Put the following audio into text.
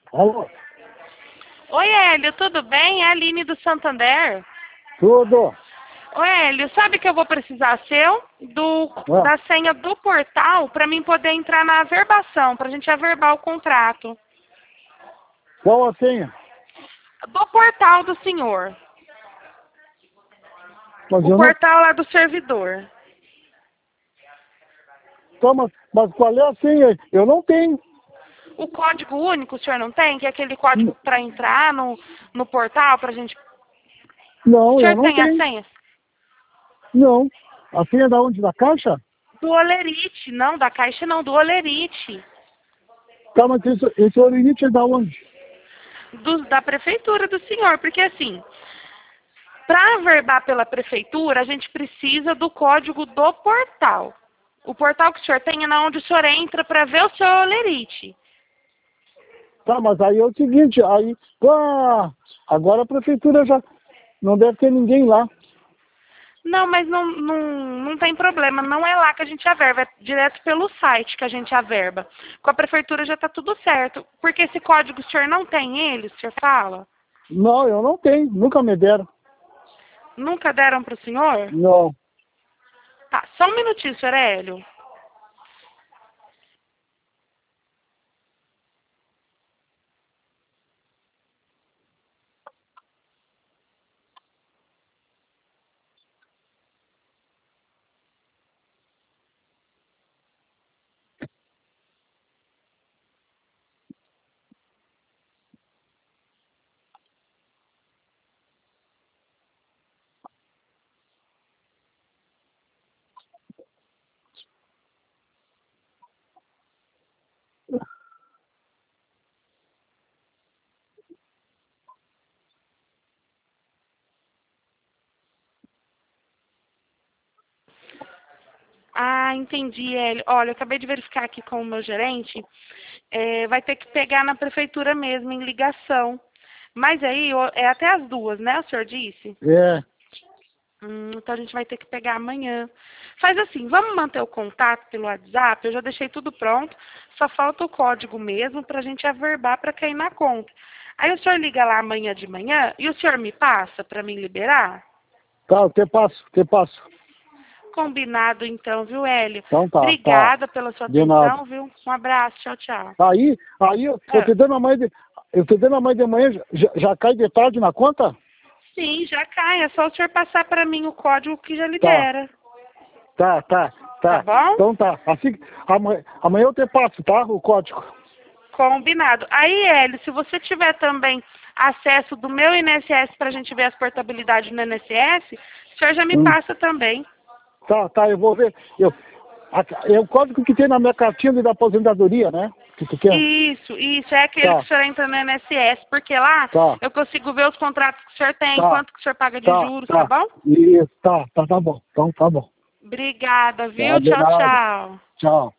Alô? Oi, Hélio, tudo bem? É a Aline do Santander. Tudo? Oi, Hélio, sabe que eu vou precisar Ah, da senha do portal para mim poder entrar na averbação, para a gente averbar o contrato. qual a senha? Do portal do senhor. Mas O eu não... portal lá do servidor. Mas qual é a senha? Eu não tenho. O código único o senhor não tem? Que é aquele código para entrar no portal para a gente... O Não, eu senhor não tem a tenho. senha? Não. A senha é da onde? Da caixa? Do Olerite, não, da Caixa não, do Olerite. Tá, mas esse orinite é da onde? Da prefeitura do senhor, porque assim... Para averbar pela prefeitura, a gente precisa do código do portal. O portal que o senhor tem é na onde o senhor entra para ver o seu Olerite. Tá, mas aí é o seguinte, aí... Ah, agora a prefeitura já... Não deve ter ninguém lá. Não, mas não tem problema. Não é lá que a gente averba, é direto pelo site que a gente averba. Com a prefeitura já está tudo certo. Porque esse código o senhor não tem ele, o senhor fala? Não, eu não tenho. Nunca me deram. Nunca deram para o senhor? Não. Tá, só um minutinho, senhor Hélio. Ah, entendi, Hélio. Olha, eu acabei de verificar aqui com o meu gerente. Vai ter que pegar na prefeitura mesmo, em ligação. Mas aí, é até as 2, né, o senhor disse? É. Então a gente vai ter que pegar amanhã. Faz assim, vamos manter o contato pelo WhatsApp? Eu já deixei tudo pronto, só falta o código mesmo para a gente averbar para cair na conta. Aí o senhor liga lá amanhã de manhã e o senhor me passa para me liberar? Tá, eu te passo, te passo. Combinado então, viu, Hélio? Então tá. Obrigada pela sua De nada. atenção, viu? Um abraço, tchau, tchau. Aí eu Ah, te dando a mãe de, eu te dando a mãe de manhã, já cai de tarde na conta? sim, já cai, é só o senhor passar para mim o código que já Tá, libera. tá, tá, Tá tá. bom? Então tá. Assim, amanhã eu te passo, tá? O código. Combinado. Aí, Hélio, se você tiver também acesso do meu INSS para a gente ver as portabilidades no INSS, o senhor já me Hum. passa também. Tá, eu vou ver. É o código que tem na minha cartinha da aposentadoria, né? Que tu quer? Isso, é aquele que Tá, o senhor entra no INSS, porque lá tá, eu consigo ver os contratos que o senhor tem, tá, quanto que o senhor paga de juros, tá tá. bom? Isso, tá bom. Então tá bom. Obrigada, Tá, viu? de Tchau, nada. tchau. Tchau.